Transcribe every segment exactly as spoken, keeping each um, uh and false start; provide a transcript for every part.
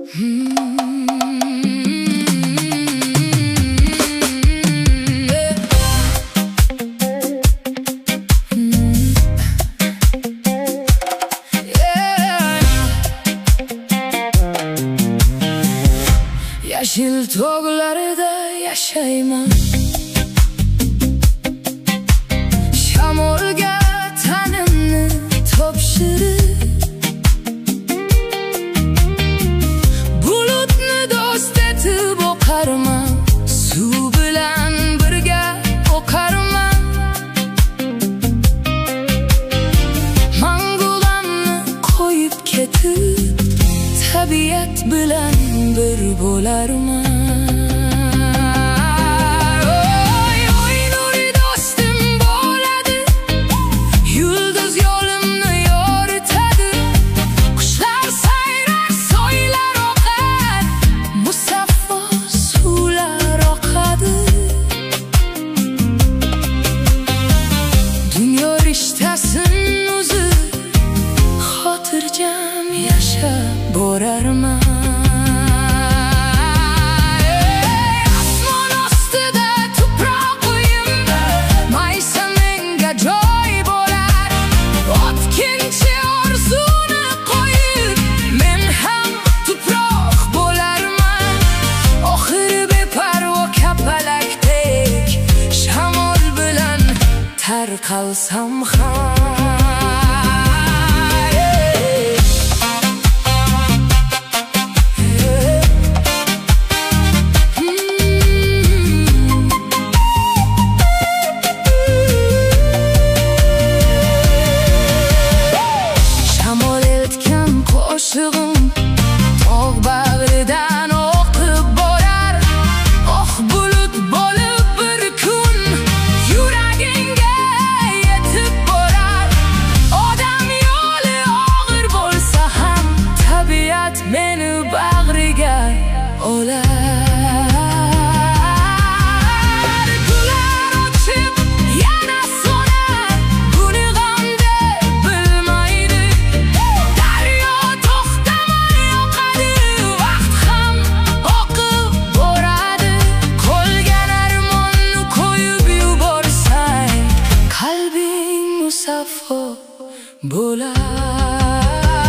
Yashil tog'larida yashayman, shamolga tanimni topshirib, bulutni do'st etib oqarman, suv bilan birga oqarman. Mangulamni qo'yib ketib, tabiat bilan bir bo'larman. Oy oy nuri do'stim bo'ladi, yulduz yo'limni yoritadi. Qushlar sayrar, soylar oqar, musaffo suvlar oqadi. Dunyo rishtasin uzib, xotirjam yashab borarman. Tarqalsam ham shamol eltgan qo'shig'im tog' bag'ridan oqib borar. Oh bulut bo'lib bir kun yuragingga yetib borar. Odam yo'li og'ir bo'lsa ham, tabiat meni bag'riga olar. Gullar ochib yana so'nar, buni g'am deb bilmaydi. Daryo to'xtamay oqadi, vaqt ham oqib boradi. Qolgan armonni qo'yib yuborsang, qalbing musaffo bo'lar.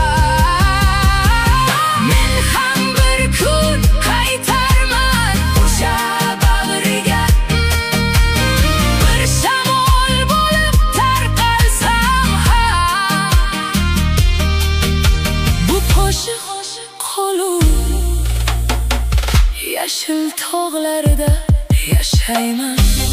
Men ham bir kun qaytarman o'sha bag'riga, bir shamol bo'lib tarqalsam ham. Bu qo'shiq qolur, yashil tog'larida yashayman.